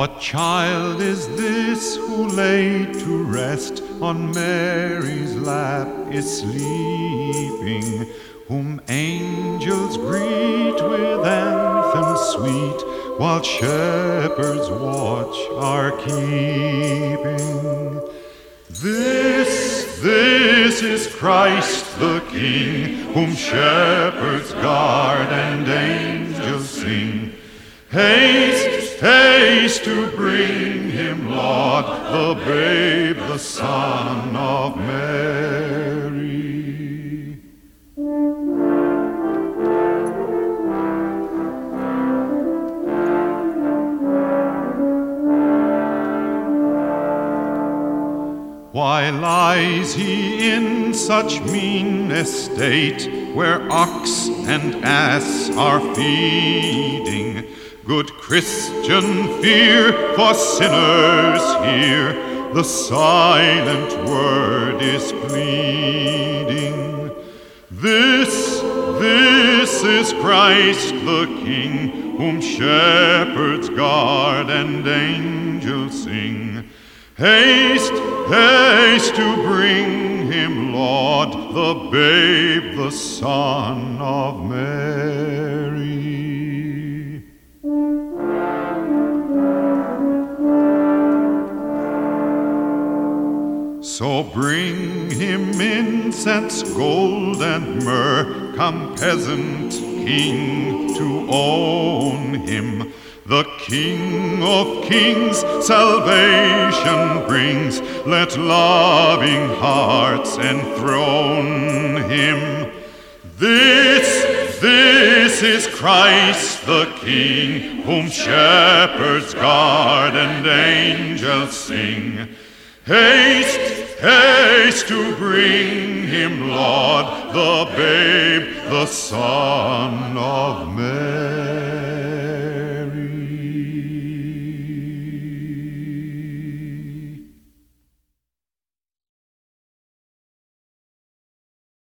What child is this who laid to rest on Mary's lap is sleeping, whom angels greet with anthems sweet, while shepherds watch are keeping? This is Christ the King, whom shepherds guard and angels sing. Haste, haste to bring him, Lord, the babe, the Son of Mary. Why lies he in such mean estate, where ox and ass are feeding? Good Christian, fear, for sinners here the silent word is pleading. This is Christ the King, whom shepherds guard and angels sing. Haste, haste to bring him, Lord, the babe, the Son of Mary. So bring him incense, gold, and myrrh. Come, peasant king, to own him. The King of kings salvation brings. Let loving hearts enthrone him. This is Christ the King, whom shepherds guard and angels sing. Haste, haste to bring him, Lord, the babe, the Son of Mary.